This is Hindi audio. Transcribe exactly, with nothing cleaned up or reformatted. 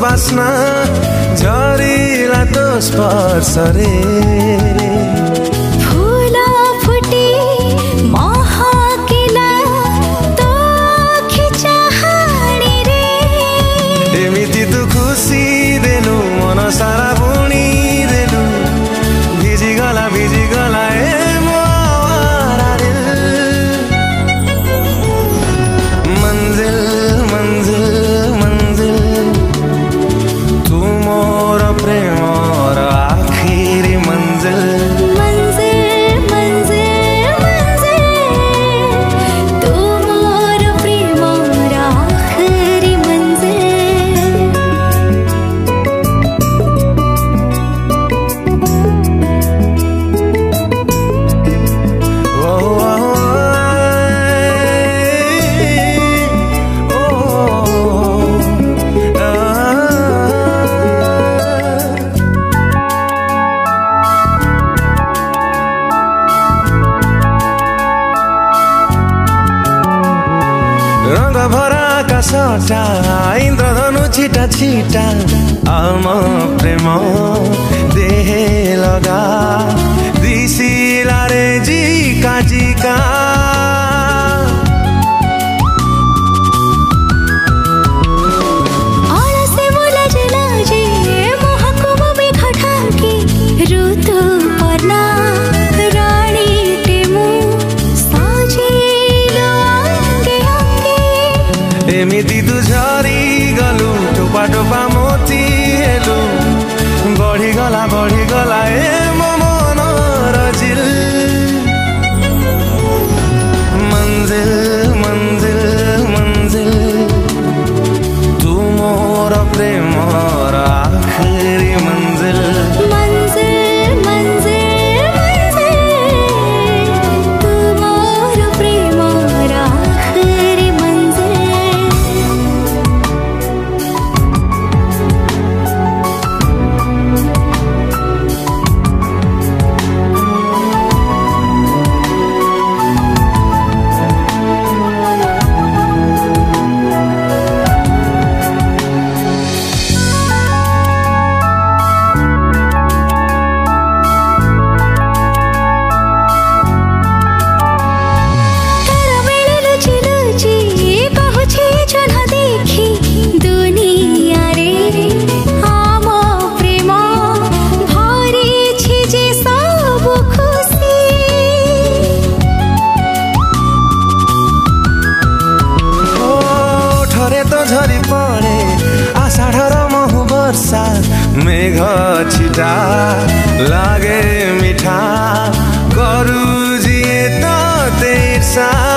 बास्ना झरीला तो स्पर्श रे फूला फुटी महकिला तो खिचाहाणी रे एमिति तू खुशी देलु मन सारा बुणी देलु भिजी गला भिजी गला ए मो आवारा दिल मंजिल मंजिल मंजिल तू मोर प्रेमर आखिरी मंजिल मंजिल मंजिल मंजिल तू मोर प्रेमर आखिरी मंजिल ओ रंग भरा आकाशटा इन्द्रधनु छिटा छिटा आम प्रेम देहे लगा दिसिला रे जिका जिका आलसे मुला जलाजे महकुम मेघ ढाकी ऋतु पर्ना रानी टेमु साजिलो अंगे अंगे एमिति तू झरी गलु टोपा टोपा मोती हेलु बढ़ी गला बढ़ी गला ए मो मनर जिल मंजिल मंजिल मंजिल तू मोर प्रेमर आखिरी मंजिल मंजिल मंजिल मंजिल तू मोर प्रेमर आखिरी मंजिल तारा मेले लुची लुची कहुछि जन देखी दुनिया रे आम प्रेम भरिछि जे सब खुशी ओठरे तो झरी पड़े आषाढ़र महु वर्षा मेघ छिटा लागे मिठा करू जिए तो तेर्सा